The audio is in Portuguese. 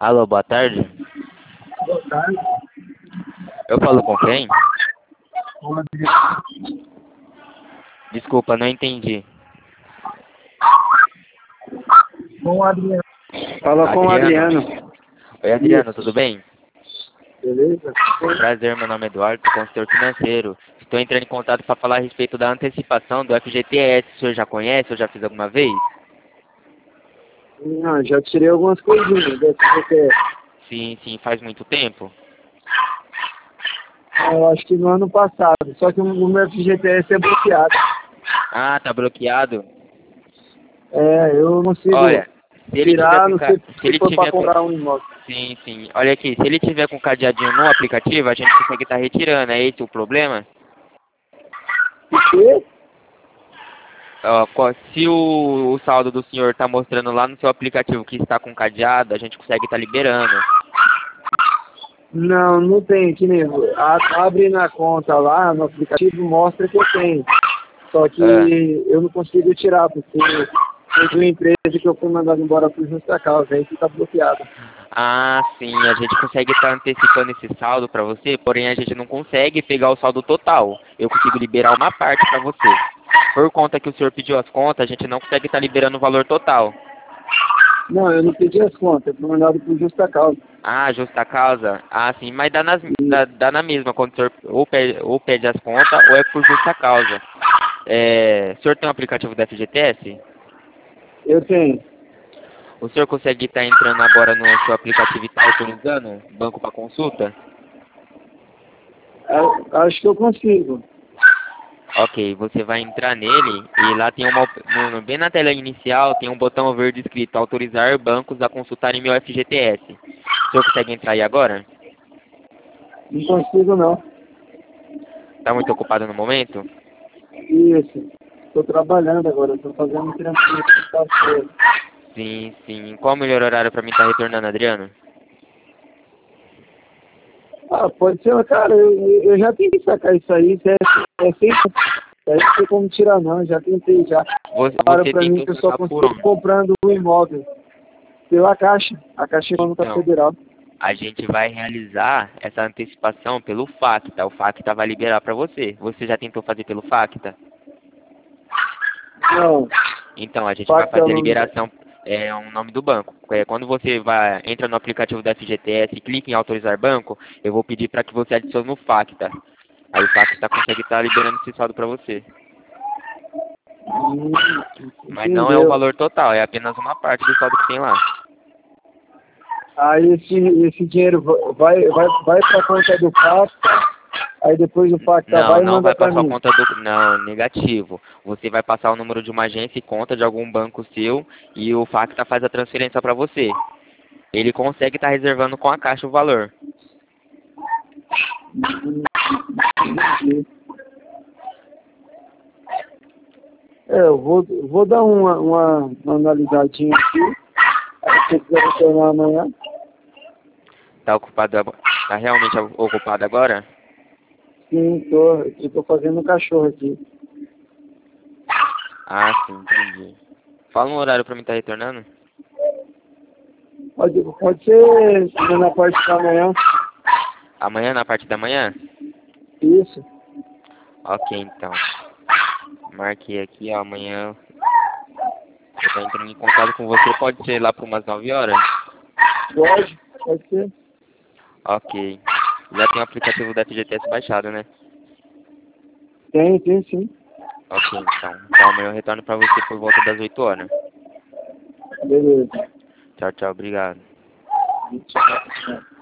Alô, boa tarde. Boa tarde. Eu falo com quem? Com o Adriano. Desculpa, não entendi. Com o Adriano. Fala com o Adriano. Oi, Adriano, Isso. tudo bem? Beleza? Prazer, meu nome é Eduardo, sou consultor financeiro. Estou entrando em contato para falar a respeito da antecipação do FGTS. O senhor já conhece ou já fez alguma vez? Não, já tirei algumas coisinhas desse FGTS. Sim, sim, faz muito tempo. Eu acho que no ano passado. Só que o meu FGTS é bloqueado. Ah, tá bloqueado? É, eu não consigo Olha, se ele tiver tirar, com... não sei Se se ele for para tiver com... comprar um imóvel. Sim, sim. Olha aqui, se ele tiver com cadeadinho no aplicativo, a gente consegue estar retirando. É esse o problema? E? Ó, se o saldo do senhor está mostrando lá no seu aplicativo que está com cadeado, a gente consegue estar liberando. Não, não tem. Que nem abre na conta lá, no aplicativo, mostra que eu tenho. Só que Ah, eu não consigo tirar, porque teve uma empresa que eu fui mandado embora por justa causa, aí que tá bloqueado. ah, sim, a gente consegue estar antecipando esse saldo para você, porém a gente não consegue pegar o saldo total. Eu consigo liberar uma parte para você. Por conta que o senhor pediu as contas, a gente não consegue estar liberando o valor total. Não, eu não pedi as contas, eu fui mandado por justa causa. Ah, justa causa? Ah, sim, mas dá na mesma, quando o senhor ou pede as contas ou é por justa causa. O senhor tem um aplicativo da FGTS? Eu tenho. O senhor consegue estar entrando agora no seu aplicativo e estar autorizando o banco para consulta? Acho que eu consigo. Ok, você vai entrar nele e lá tem bem na tela inicial tem um botão verde escrito autorizar bancos a consultarem meu FGTS. O senhor consegue entrar aí agora? Não consigo não. Está muito ocupado no momento? Isso. Estou trabalhando agora, estou fazendo tranquilo. Sim, sim. Qual o melhor horário para mim estar retornando, Adriano? Ah, pode ser, cara, eu já tentei sacar isso aí, é sempre. Aí não tem como tirar não, já tentei já. Falaram Você pra mim tentou que eu só sacar por consigo onde? comprando um imóvel. Pela Caixa, a Caixa Econômica Então, Federal. a gente vai realizar essa antecipação pelo FACTA. O FACTA vai liberar para você. Você já tentou fazer pelo FACTA? Não, Então, a gente vai Pacto é o fazer a nome. liberação, é um nome do banco. Quando você entra no aplicativo da FGTS e clica em autorizar banco, eu vou pedir para que você adicione o FACTA. Aí o FACTA consegue estar liberando esse saldo para você. Mas não é o Entendeu? valor total, é apenas uma parte do saldo que tem lá. Aí esse dinheiro vai pra conta do Pacta, aí depois o Pacta Não, vai e não manda vai para pra sua mim. conta do... Não, negativo. Você vai passar o número de uma agência e conta de algum banco seu e o FACTA faz a transferência para você. Ele consegue estar reservando com a Caixa o valor. Entendi. Eu vou dar uma analisadinha aqui. Aí se você quiser retornar amanhã. Tá ocupado, tá realmente ocupado agora? Sim, eu tô fazendo um cachorro aqui. Ah, sim, entendi. Fala um horário pra mim estar retornando. Pode ser na parte da manhã. Amanhã, na parte da manhã? Isso. Ok, então. Marquei aqui, ó, amanhã eu tô entrando em contato com você. Pode ser lá por umas 9 horas? Pode ser. Ok. Já tem o aplicativo da FGTS baixado, né? Tem sim. Ok, então. Então amanhã eu retorno pra você por volta das 8 horas. Beleza. Tchau, tchau, obrigado. Tchau.